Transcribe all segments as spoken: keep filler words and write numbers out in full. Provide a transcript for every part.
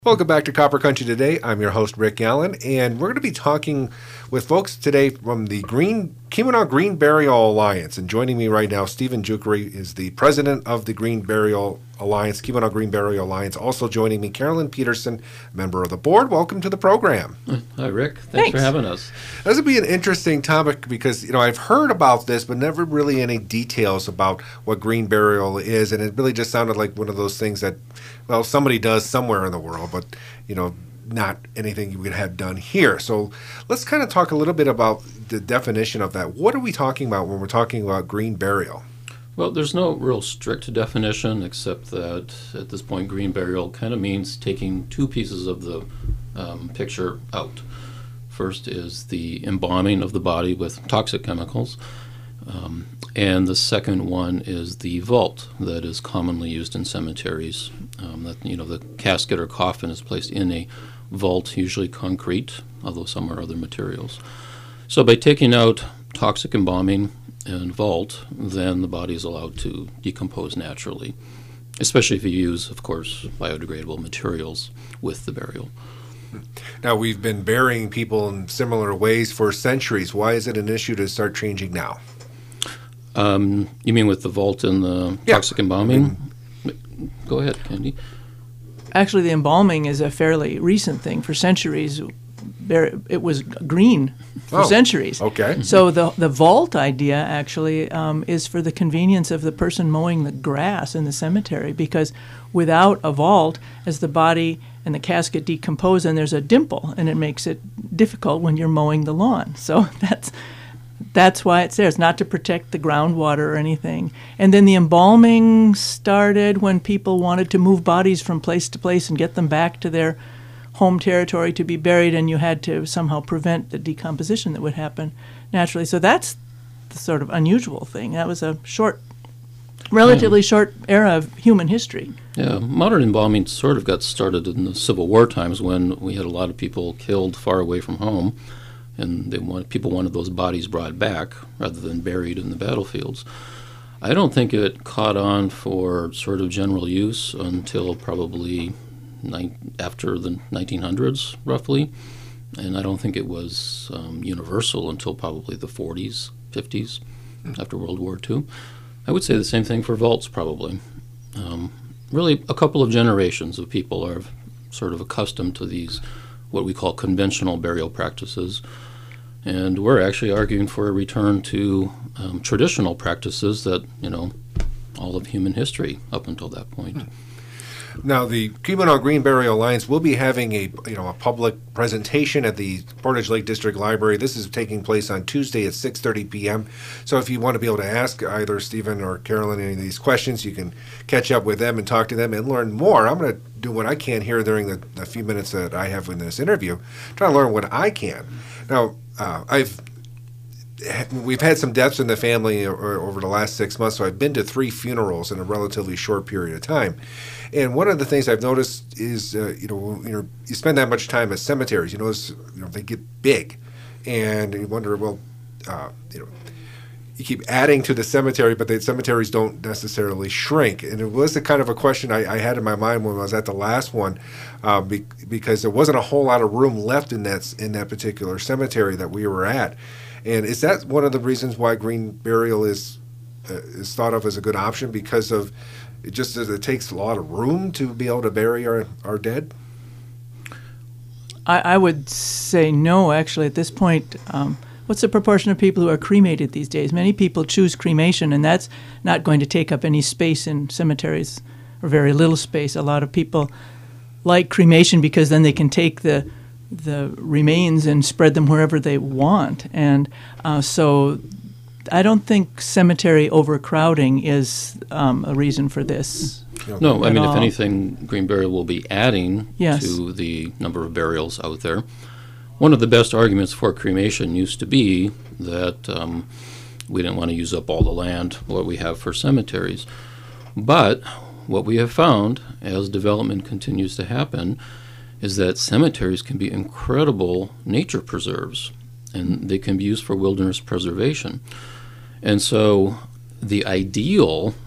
Welcome back to Copper Country Today. I'm your host, Rick Allen, and we're going to be talking with folks today from the Green Keweenaw Green Burial Alliance. And joining me right now, Stephen Jukery is the president of the Green Burial Alliance, Keweenaw Green Burial Alliance. Also joining me, Carolyn Peterson, member of the board. Welcome to the program. Hi, Rick. Thanks, Thanks. for having us. This would be an interesting topic because, you know, I've heard about this, but never really any details about what green burial is. And it really just sounded like one of those things that, well, somebody does somewhere in the world, but, you know, not anything you would have done here. So let's kind of talk a little bit about the definition of that. What are we talking about when we're talking about green burial? Well, there's no real strict definition, except that at this point, green burial kind of means taking two pieces of the um, picture out. First is the embalming of the body with toxic chemicals, um, and the second one is the vault that is commonly used in cemeteries. Um, that you know, the casket or coffin is placed in a vault, usually concrete, although some are other materials. So by taking out toxic embalming and vault, then the body is allowed to decompose naturally, especially if you use, of course, biodegradable materials with the burial. Now, we've been burying people in similar ways for centuries. Why is it an issue to start changing now? Um, you mean with the vault and the Yeah. toxic embalming? Go ahead, Candy. Actually, the embalming is a fairly recent thing. For centuries, there, it was green for Oh, centuries. okay. So the the vault idea actually um, is for the convenience of the person mowing the grass in the cemetery, because without a vault, as the body and the casket decompose, and there's a dimple, and it makes it difficult when you're mowing the lawn. So that's That's why it's there. It's not to protect the groundwater or anything. And then the embalming started when people wanted to move bodies from place to place and get them back to their home territory to be buried, and you had to somehow prevent the decomposition that would happen naturally. So that's the sort of unusual thing. That was a short, relatively short era of human history. Yeah, modern embalming sort of got started in the Civil War times when we had a lot of people killed far away from home, and they want, people wanted those bodies brought back rather than buried in the battlefields. I don't think it caught on for sort of general use until probably ni- after the nineteen hundreds, roughly, and I don't think it was um, universal until probably the forties, fifties, after World War Two. I would say the same thing for vaults, probably. Um, really, a couple of generations of people are sort of accustomed to these, what we call conventional burial practices, and we're actually arguing for a return to um, traditional practices that, you know, all of human history up until that point. Now, the Keweenaw Green Burial Alliance will be having a you know a public presentation at the Portage Lake District Library. This is taking place on Tuesday at six thirty p.m. So if you want to be able to ask either Stephen or Carolyn any of these questions, you can catch up with them and talk to them and learn more. I'm going to do what I can here during the, the few minutes that I have in this interview, try to learn what I can. Now, uh, I've we've had some deaths in the family over the last six months, so I've been to three funerals in a relatively short period of time. And one of the things I've noticed is, uh, you know, you know, you spend that much time at cemeteries, you notice, you know, they get big, and you wonder, well, uh, you know, you keep adding to the cemetery, but the cemeteries don't necessarily shrink. And it was the kind of a question I, I had in my mind when I was at the last one, uh, be, because there wasn't a whole lot of room left in that in that particular cemetery that we were at. And is that one of the reasons why green burial is uh, is thought of as a good option, because of it just as it takes a lot of room to be able to bury our, our dead? I, I would say no, actually, at this point. Um, what's the proportion of people who are cremated these days? Many people choose cremation, and that's not going to take up any space in cemeteries, or very little space. A lot of people like cremation because then they can take the the remains and spread them wherever they want. And uh, so I don't think cemetery overcrowding is um, a reason for this. No, I at mean, all. if anything, green burial will be adding Yes. to the number of burials out there. One of the best arguments for cremation used to be that um, we didn't want to use up all the land, what we have for cemeteries. But what we have found, as development continues to happen, is that cemeteries can be incredible nature preserves, and they can be used for wilderness preservation. And so the ideal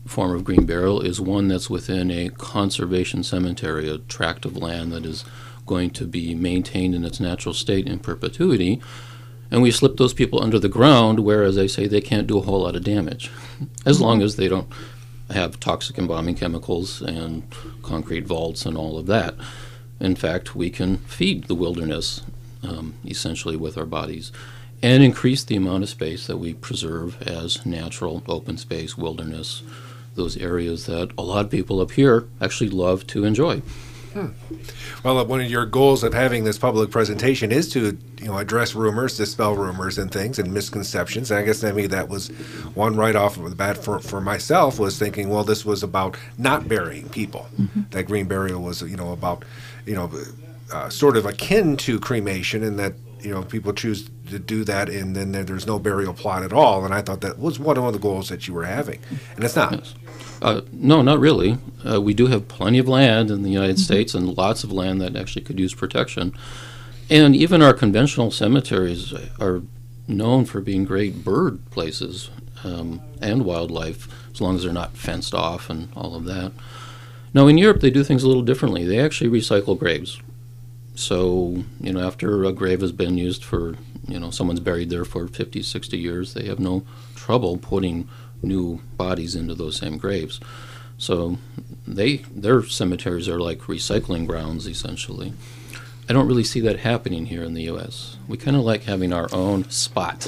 form of green burial is one that's within a conservation cemetery, a tract of land that is going to be maintained in its natural state in perpetuity. And we slip those people under the ground where, as I say, they can't do a whole lot of damage, as long as they don't have toxic embalming chemicals and concrete vaults and all of that. In fact, we can feed the wilderness um, essentially with our bodies and increase the amount of space that we preserve as natural open space, wilderness, those areas that a lot of people up here actually love to enjoy. Hmm. Well, one of your goals of having this public presentation is to, you know, address rumors, dispel rumors and things and misconceptions. And I guess, I mean, that was one right off of the bat for, for myself, was thinking, well, this was about not burying people. Mm-hmm. That green burial was, you know, about, you know, uh, sort of akin to cremation, and that, you know, people choose to do that, and then there, there's no burial plot at all. And I thought that was one of the goals that you were having, and it's not. Yes. Uh, no, not really. Uh, we do have plenty of land in the United mm-hmm. States, and lots of land that actually could use protection. And even our conventional cemeteries are known for being great bird places um, and wildlife, as long as they're not fenced off and all of that. Now, in Europe, they do things a little differently. They actually recycle graves. So, you know, after a grave has been used for, you know, someone's buried there for fifty, sixty years, they have no trouble putting new bodies into those same graves. So they their cemeteries are like recycling grounds, essentially. I don't really see that happening here in the U S. We kind of like having our own spot,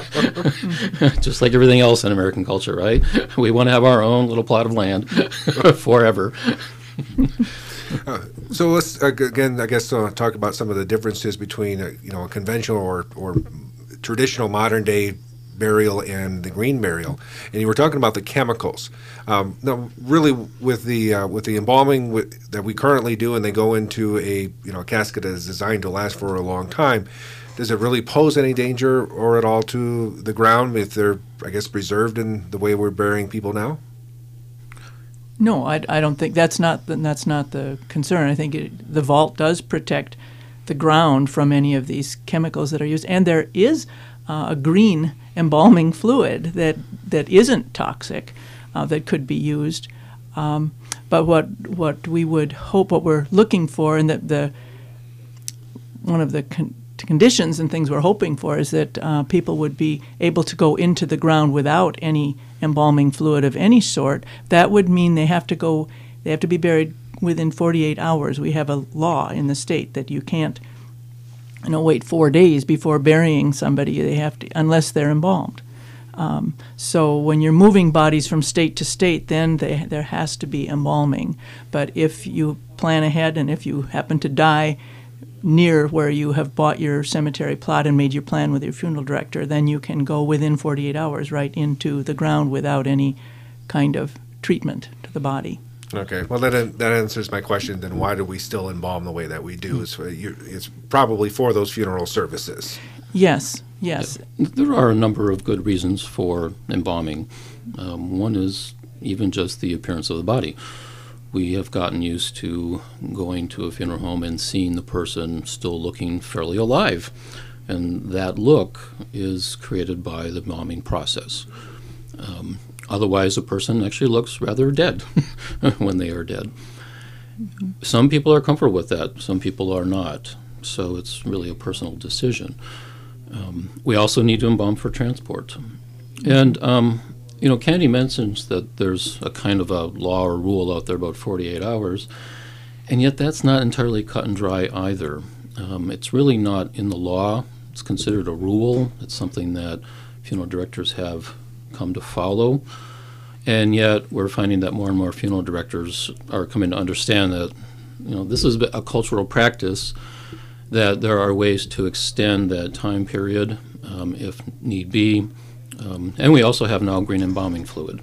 just like everything else in American culture, right? We want to have our own little plot of land forever. Uh, so let's, uh, again, I guess, uh, talk about some of the differences between, uh, you know, a conventional or, or traditional modern-day burial and the green burial. And you were talking about the chemicals. Um, now, really, with the uh, with the embalming with, that we currently do, and they go into a you know a casket that is designed to last for a long time, does it really pose any danger or at all to the ground if they're, I guess, preserved in the way we're burying people now? No, I, I don't think that's not the, that's not the concern. I think it, the vault does protect the ground from any of these chemicals that are used, and there is uh, a green embalming fluid that that isn't toxic uh, that could be used. Um, but what what we would hope, what we're looking for, and that the one of the con- conditions and things we're hoping for is that uh, people would be able to go into the ground without any embalming fluid of any sort. That would mean they have to go, they have to be buried within forty-eight hours. We have a law in the state that you can't, you know, wait four days before burying somebody. They have to, unless they're embalmed. Um, so when you're moving bodies from state to state, then they, there has to be embalming. But if you plan ahead and if you happen to die near where you have bought your cemetery plot and made your plan with your funeral director, then you can go within forty-eight hours right into the ground without any kind of treatment to the body. Okay, well, that that answers my question. Then why do we still embalm the way that we do? It's, it's probably for those funeral services. Yes, yes. There are a number of good reasons for embalming. Um, one is even just the appearance of the body. We have gotten used to going to a funeral home and seeing the person still looking fairly alive. And that look is created by the embalming process. Um, otherwise, a person actually looks rather dead when they are dead. Mm-hmm. Some people are comfortable with that. Some people are not. So it's really a personal decision. Um, we also need to embalm for transport. And um, You know, Candy mentions that there's a kind of a law or rule out there about forty-eight hours, and yet that's not entirely cut and dry either. Um, it's really not in the law. It's considered a rule. It's something that funeral directors have come to follow, and yet we're finding that more and more funeral directors are coming to understand that, you know, this is a cultural practice, that there are ways to extend that time period um, if need be. Um, and we also have now green embalming fluid.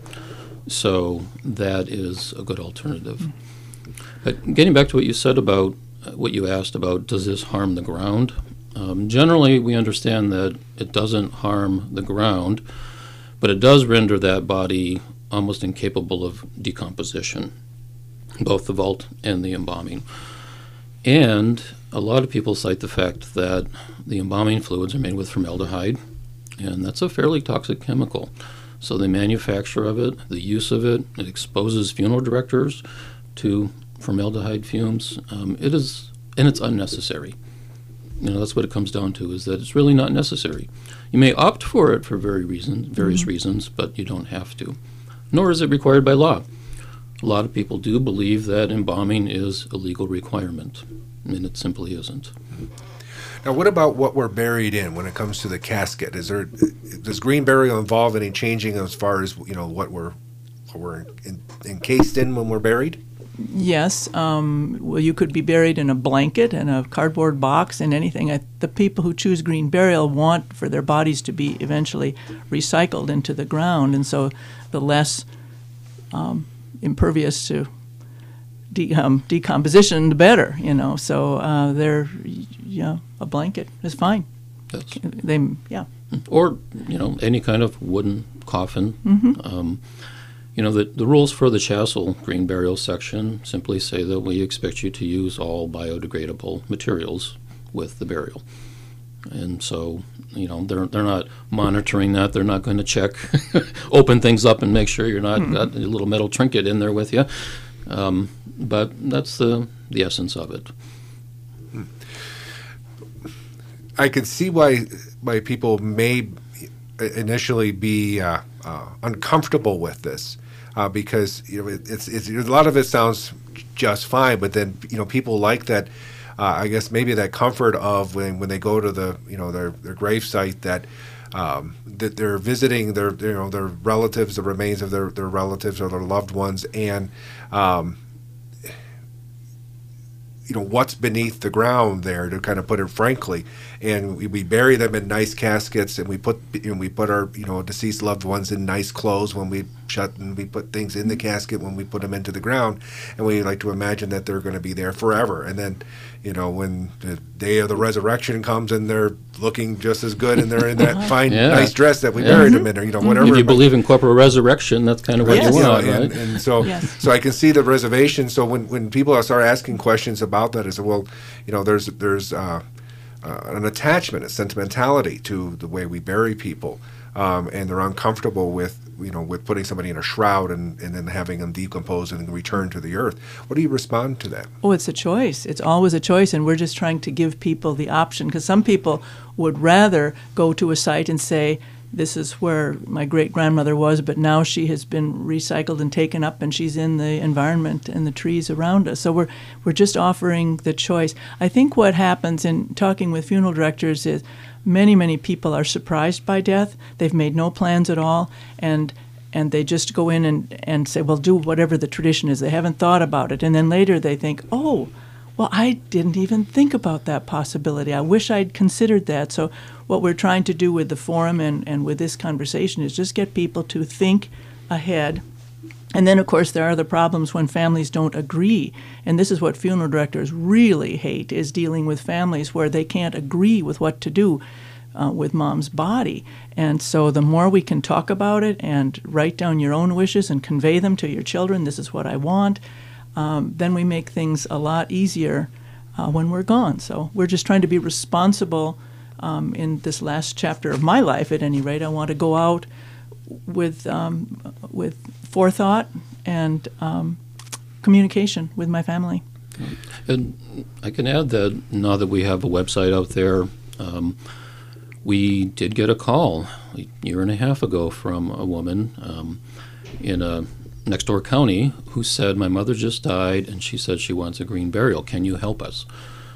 So that is a good alternative. But getting back to what you said about, uh, what you asked about, does this harm the ground? Um, generally, we understand that it doesn't harm the ground, but it does render that body almost incapable of decomposition, both the vault and the embalming. And a lot of people cite the fact that the embalming fluids are made with formaldehyde, and that's a fairly toxic chemical. So the manufacture of it, the use of it, it exposes funeral directors to formaldehyde fumes. Um, it is, and it's unnecessary. You know, that's what it comes down to, is that it's really not necessary. You may opt for it for very reason, various mm-hmm. reasons, but you don't have to. Nor is it required by law. A lot of people do believe that embalming is a legal requirement, and it simply isn't. Now, what about what we're buried in when it comes to the casket? Is there, does green burial involve any changing as far as, you know, what we're, what we're in, encased in when we're buried? Yes. Um, well, you could be buried in a blanket and a cardboard box and anything. I, the people who choose green burial want for their bodies to be eventually recycled into the ground, and so the less um, impervious to de- um, decomposition, the better. You know, so uh, they're, yeah, a blanket is fine. Yes. They, yeah. Or, you know, any kind of wooden coffin. Mm-hmm. Um, You know, the, the rules for the Chassell green burial section simply say that we expect you to use all biodegradable materials with the burial. And so, you know, they're they're not monitoring that. They're not going to check, open things up and make sure you're not mm-hmm. got a little metal trinket in there with you. Um, but that's the, the essence of it. I can see why why people may initially be uh, uh, uncomfortable with this. Uh, because you know it, it's it's a lot of it sounds just fine, but then you know people like that. Uh, I guess maybe that comfort of when when they go to the you know their their grave site that um, that they're visiting their you know their relatives, the remains of their, their relatives or their loved ones, and um, you know what's beneath the ground there, to kind of put it frankly. And we, we bury them in nice caskets, and we put you know, we put our you know deceased loved ones in nice clothes when we shut, and we put things in the casket when we put them into the ground, and we like to imagine that they're going to be there forever. And then, you know, when the day of the resurrection comes and they're looking just as good and they're in that fine, yeah. nice dress that we yeah. buried them in, or you know whatever. If you believe in corporal resurrection, that's kind of what yes. you want, you know, right? and, and so, yes. so I can see the reservation. So when when people start asking questions about that, I say, well, you know, there's there's. Uh, Uh, an attachment, a sentimentality to the way we bury people, um, and they're uncomfortable with you know with putting somebody in a shroud and, and then having them decompose and return to the earth. What do you respond to that? Oh, it's a choice. It's always a choice, and we're just trying to give people the option, because some people would rather go to a site and say, this is where my great-grandmother was, but now she has been recycled and taken up, and she's in the environment and the trees around us. So we're we're just offering the choice. I think what happens in talking with funeral directors is many, many people are surprised by death. They've made no plans at all, and and they just go in and, and say, well, do whatever the tradition is. They haven't thought about it. And then later they think, oh, well, I didn't even think about that possibility. I wish I'd considered that. So what we're trying to do with the forum and, and with this conversation is just get people to think ahead. And then, of course, there are the problems when families don't agree. And this is what funeral directors really hate, is dealing with families where they can't agree with what to do uh, with mom's body. And so the more we can talk about it and write down your own wishes and convey them to your children, this is what I want, Um, then we make things a lot easier uh, when we're gone. So we're just trying to be responsible um, in this last chapter of my life, at any rate. I want to go out with um, with forethought and um, communication with my family. And I can add that now that we have a website out there, um, we did get a call a year and a half ago from a woman um, in a next door county who said, my mother just died and she said she wants a green burial. Can you help us?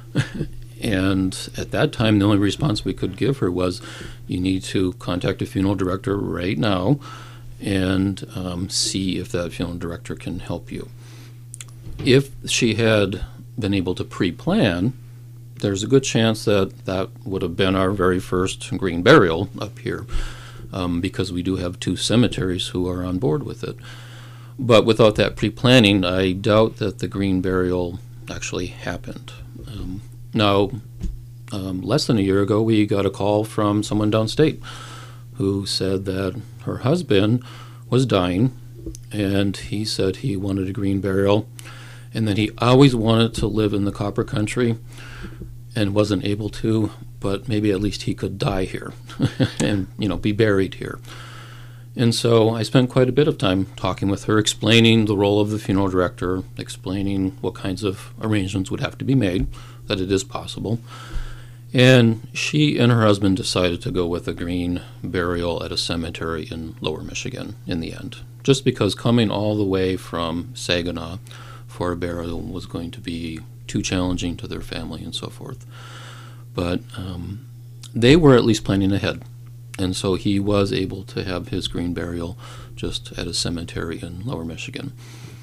And at that time, the only response we could give her was, you need to contact a funeral director right now and um, see if that funeral director can help you. If she had been able to pre-plan, there's a good chance that that would have been our very first green burial up here, um, because we do have two cemeteries who are on board with it. But without that pre-planning, I doubt that the green burial actually happened. Um, now, um, less than a year ago, we got a call from someone downstate who said that her husband was dying, and he said he wanted a green burial, and that he always wanted to live in the copper country and wasn't able to, but maybe at least he could die here and, you know, be buried here. And so I spent quite a bit of time talking with her, explaining the role of the funeral director, explaining what kinds of arrangements would have to be made, that it is possible. And she and her husband decided to go with a green burial at a cemetery in Lower Michigan in the end, just because coming all the way from Saginaw for a burial was going to be too challenging to their family and so forth. But um, they were at least planning ahead. And so he was able to have his green burial just at a cemetery in Lower Michigan.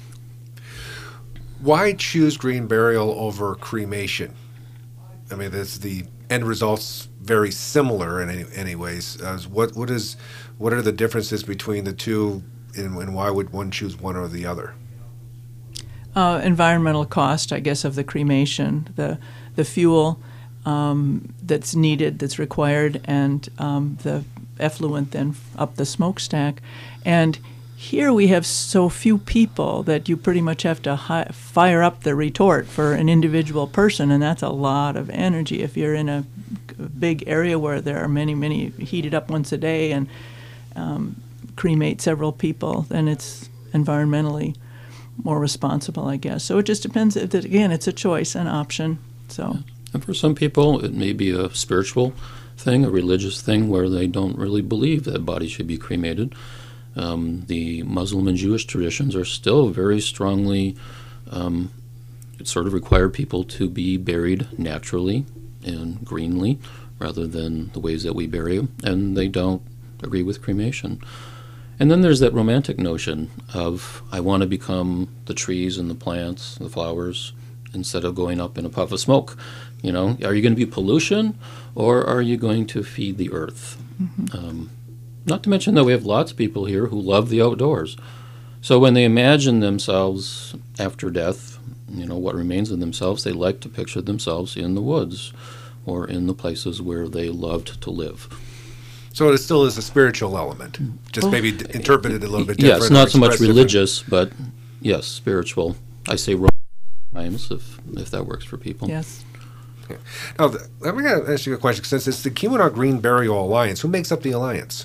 Why choose green burial over cremation? I mean, this, the end result's very similar in any, any ways. Uh, what what is what are the differences between the two, and, and why would one choose one or the other? Uh, environmental cost, I guess, of the cremation, the the fuel um, that's needed, that's required, and um, the effluent then up the smokestack. And here we have so few people that you pretty much have to hi- fire up the retort for an individual person, and that's a lot of energy. If you're in a big area where there are many, many heated up once a day and um, cremate several people, then it's environmentally more responsible, I guess. So it just depends. Again, it's a choice, an option. So, and for some people, it may be a spiritual thing, a religious thing, where they don't really believe that bodies should be cremated. Um, the Muslim and Jewish traditions are still very strongly um, sort of require people to be buried naturally and greenly rather than the ways that we bury them, and they don't agree with cremation. And then there's that romantic notion of, I want to become the trees and the plants, the flowers, instead of going up in a puff of smoke. You know, are you going to be pollution, or are you going to feed the earth? Mm-hmm. Um, not to mention that we have lots of people here who love the outdoors. So when they imagine themselves after death, you know, what remains of themselves, they like to picture themselves in the woods or in the places where they loved to live. So it still is a spiritual element, just Oh. maybe d- interpreted a little bit different. Yes, or not so much expressed different. religious, but yes, spiritual. I say Roman times if if that works for people. yes. Now, th- I'm going to ask you a question. Since it's the Keweenaw Green Burial Alliance, who makes up the alliance?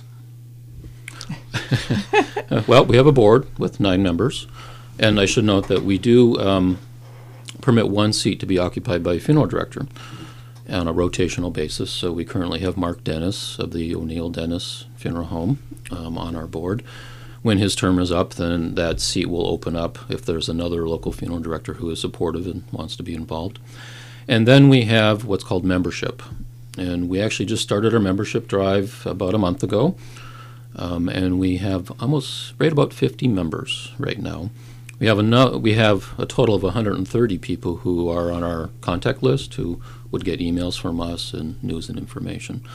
Uh, well, we have a board with nine members, and I should note that we do um, permit one seat to be occupied by a funeral director on a rotational basis. So we currently have Mark Dennis of the O'Neill Dennis Funeral Home um, on our board. When his term is up, then that seat will open up if there's another local funeral director who is supportive and wants to be involved. And then we have what's called membership. And we actually just started our membership drive about a month ago. Um, and we have almost right about fifty members right now. We have, a no, we have a total of one hundred thirty people who are on our contact list who would get emails from us and news and information.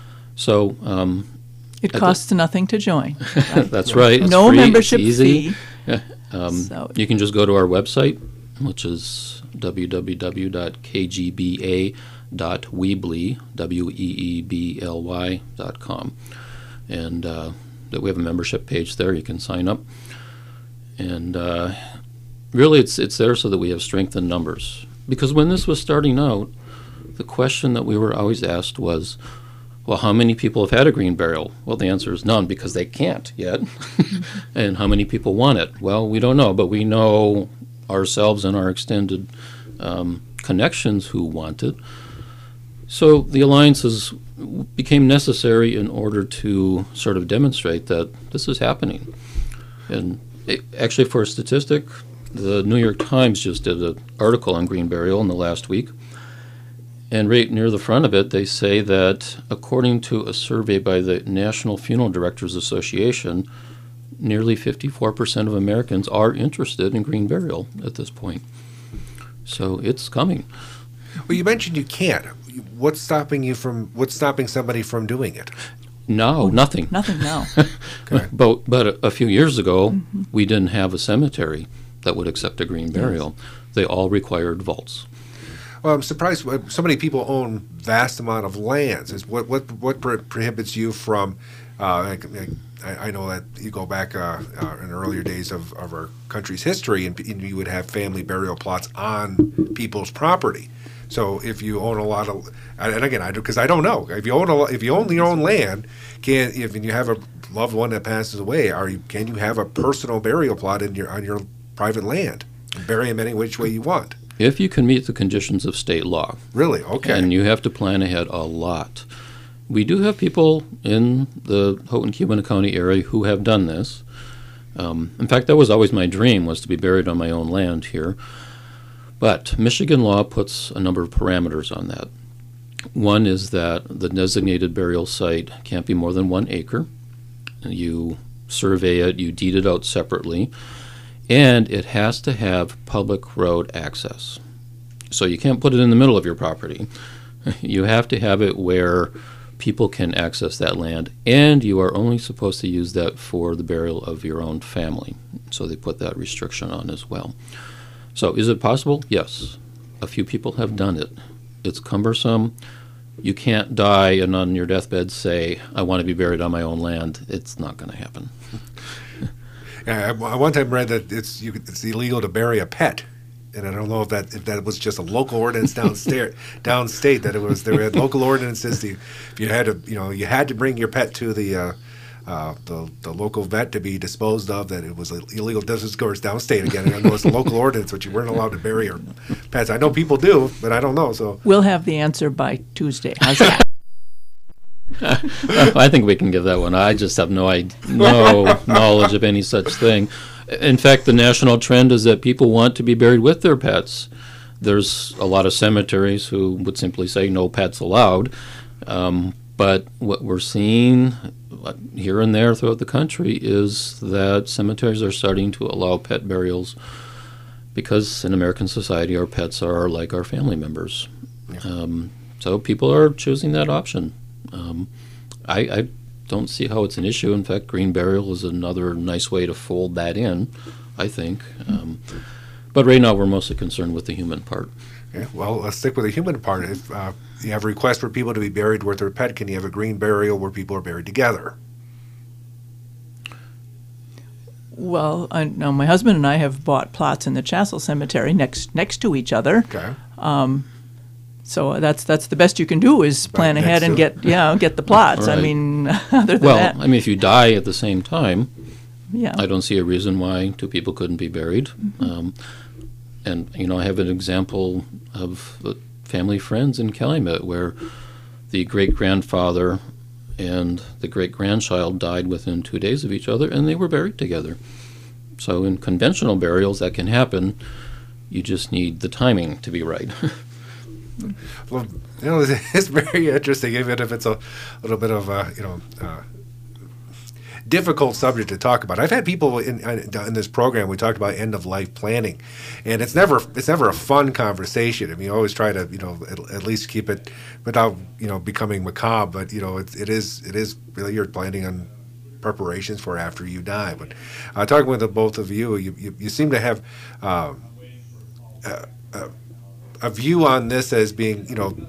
So um, It At costs nothing to join. Right? that's right. It's No free, membership it's easy. fee. Um, So- you can just go to our website, which is w w w dot k g b a dot weebly, W E E B L Y dot com. And uh, that we have a membership page there. You can sign up. And uh, really, it's it's there so that we have strength in numbers. Because when this was starting out, the question that we were always asked was, well, how many people have had a green burial? Well, the answer is none, because they can't yet. And how many people want it? Well, we don't know, but we know ourselves and our extended um, connections who want it. So the alliances became necessary in order to sort of demonstrate that this is happening. And it, actually, for a statistic, the New York Times just did an article on green burial in the last week. And right near the front of it, they say that according to a survey by the National Funeral Directors Association, nearly fifty-four percent of Americans are interested in green burial at this point. So it's coming. Well, you mentioned you can't. What's stopping you from? What's stopping somebody from doing it? No, nothing. Nothing now. Okay. But, but a, a few years ago, mm-hmm. we didn't have a cemetery that would accept a green burial. Yes. They all required vaults. Well, I'm surprised so many people own vast amount of lands. Is what what what pro- prohibits you from? Uh, like, like, I, I know that you go back uh, uh, in earlier days of, of our country's history, and, and you would have family burial plots on people's property. So if you own a lot of, and again, I because I don't know, if you own a, lo- if you own your own land, can if you have a loved one that passes away, are you can you have a personal burial plot in your on your private land and bury him any which way you want? If you can meet the conditions of state law. Really? Okay. And you have to plan ahead a lot. We do have people in the Houghton-Keweenaw area who have done this. Um, in fact, that was always my dream, was to be buried on my own land here. But Michigan law puts a number of parameters on that. One is that the designated burial site can't be more than one acre. You survey it, you deed it out separately, and it has to have public road access. So you can't put it in the middle of your property. You have to have it where people can access that land, and you are only supposed to use that for the burial of your own family. So they put that restriction on as well. So is it possible? Yes. A few people have done it. It's cumbersome. You can't die and on your deathbed say, I want to be buried on my own land. It's not going to happen. Yeah, I, I one time read that it's you, it's illegal to bury a pet, and I don't know if that if that was just a local ordinance downstairs, downstate that it was there were local ordinances. The, if you had to, you know, you had to bring your pet to the. Uh, Uh, the the local vet to be disposed of, that it was illegal. This is, of course, downstate again. And I know it's a local ordinance, but you weren't allowed to bury your pets. I know people do, but I don't know. So We'll have the answer by Tuesday. How's that? I think we can give that one. I just have no idea, no knowledge of any such thing. In fact, the national trend is that people want to be buried with their pets. There's a lot of cemeteries who would simply say no pets allowed. Um, but what we're seeing here and there throughout the country is that cemeteries are starting to allow pet burials because in American society our pets are like our family members. Yeah. Um, so people are choosing that option. Um, I, I don't see how it's an issue. In fact, green burial is another nice way to fold that in, I think. Um, but right now we're mostly concerned with the human part. yeah, well, let's stick with the human part. If uh, you have a request for people to be buried with their pet, can you have a green burial where people are buried together? Well, I know my husband and I have bought plots in the Chassell Cemetery next next to each other. Okay. So that's that's the best you can do is plan Right ahead next and to- get yeah get the plots. I Right. mean, other than Well, that, I mean, if you die at the same time, yeah. I don't see a reason why two people couldn't be buried. Um, and, you know, I have an example of uh, family friends in Calumet where the great-grandfather and the great-grandchild died within two days of each other, and they were buried together. So in conventional burials, that can happen. You just need the timing to be right. Well, you know, it's very interesting, even if it's a little bit of a, you know, uh, difficult subject to talk about. I've had people in in this program. We talked about end of life planning, and it's never it's never a fun conversation. I mean, you always try to you know at, at least keep it without you know becoming macabre. But you know, it, it is it is really you're planning on preparations for after you die. But uh, talking with the both of you, you you, you seem to have. Uh, uh, uh, a view on this as being, you know,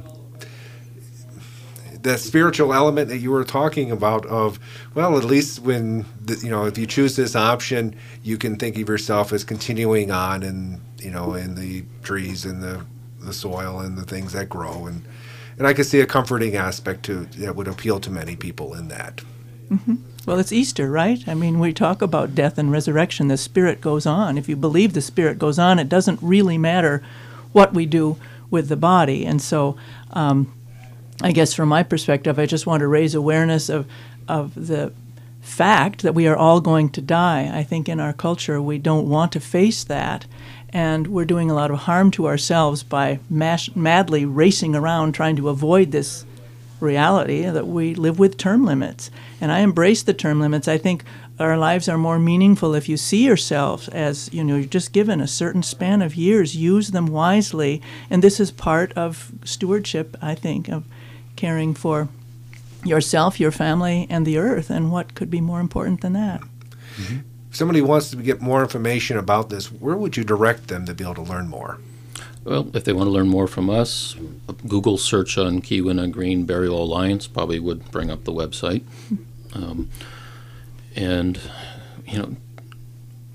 the spiritual element that you were talking about of, well, at least when, the, you know, if you choose this option, you can think of yourself as continuing on in, you know, in the trees and the, the soil and the things that grow. And, and I could see a comforting aspect to that would appeal to many people in that. Mm-hmm. Well, it's Easter, right? I mean, we talk about death and resurrection. The spirit goes on. If you believe the spirit goes on, it doesn't really matter what we do with the body. And so um, I guess from my perspective, I just want to raise awareness of, of the fact that we are all going to die. I think in our culture, we don't want to face that. And we're doing a lot of harm to ourselves by mash, madly racing around trying to avoid this reality that we live with term limits. And I embrace the term limits. I think our lives are more meaningful if you see yourself as, you know, you're just given a certain span of years. Use them wisely. And this is part of stewardship, I think, of caring for yourself, your family, and the earth. And what could be more important than that? Mm-hmm. If somebody wants to get more information about this, where would you direct them to be able to learn more? Well, if they want to learn more from us, a Google search on Keweenaw Green Burial Alliance probably would bring up the website. Um, and, you know,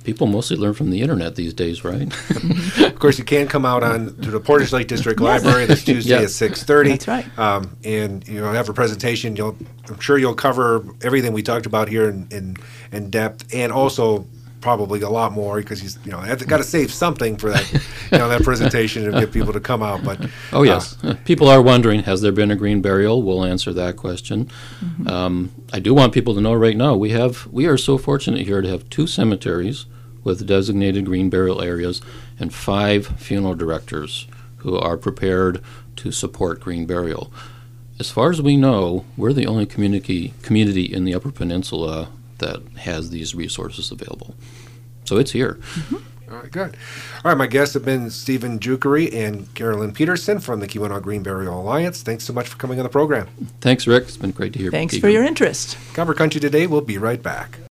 People mostly learn from the internet these days, right? Of course, you can come out on to the Portage Lake District Library this Tuesday Yeah. at six thirty. That's right. Um, and you know, have a presentation. You'll, I'm sure you'll cover everything we talked about here in in, in depth, and also probably a lot more because he's you know have got to save something for that you know that presentation to get people to come out. But Oh, yes. Uh, People are wondering, has there been a green burial? We'll answer that question. Um, I do want people to know right now, we have we are so fortunate here to have two cemeteries with designated green burial areas and five funeral directors who are prepared to support green burial. As far as we know, we're the only community community in the Upper Peninsula that has these resources available. So it's here. all right, good. All right, my guests have been Stephen Jukery and Carolyn Peterson from the Keweenaw Green Burial Alliance. Thanks so much for coming on the program. Thanks, Rick. It's been great to hear Thanks be for here. your interest. Cover Country Today. We'll be right back.